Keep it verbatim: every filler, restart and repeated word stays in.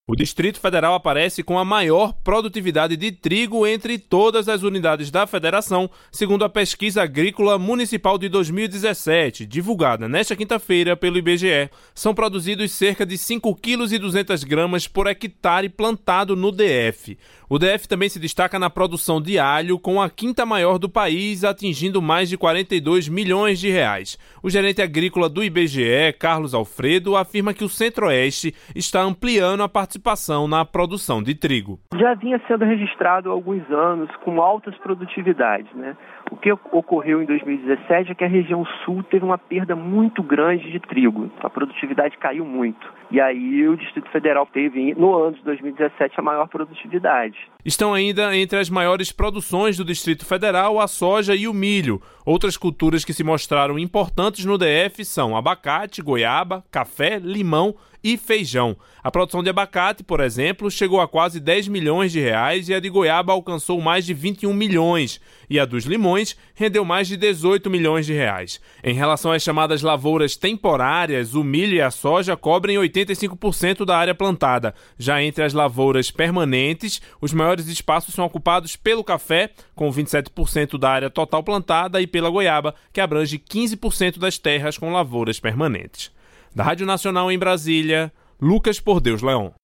O Distrito Federal aparece com a maior produtividade de trigo entre todas as unidades da federação, segundo a Pesquisa Agrícola Municipal de dois mil e dezessete, divulgada nesta quinta-feira pelo I B G E. São produzidos cerca de cinco vírgula duzentos quilos por hectare plantado no D F. O D F também se destaca na produção de alho, com a quinta maior do país, atingindo mais de quarenta e dois milhões de reais. O gerente agrícola do I B G E, Carlos Alfredo, afirma que o Centro-Oeste está ampliando a participação na produção de trigo. Já vinha sendo registrado há alguns anos com altas produtividades, né? O que ocorreu em dois mil e dezessete é que a região sul teve uma perda muito grande de trigo. A produtividade caiu muito. E aí o Distrito Federal teve, no ano de dois mil e dezessete, a maior produtividade. Estão ainda entre as maiores produções do Distrito Federal a soja e o milho. Outras culturas que se mostraram importantes no D F são abacate, goiaba, café, limão e feijão. A produção de abacate, por exemplo, chegou a quase dez milhões de reais e a de goiaba alcançou mais de vinte e um milhões. E a dos limões rendeu mais de dezoito milhões de reais. Em relação às chamadas lavouras temporárias, o milho e a soja cobrem oitenta e cinco por cento da área plantada. Já entre as lavouras permanentes, os maiores espaços são ocupados pelo café, com vinte e sete por cento da área total plantada, e pela goiaba, que abrange quinze por cento das terras com lavouras permanentes. Da Rádio Nacional em Brasília, Lucas Por Deus Leão.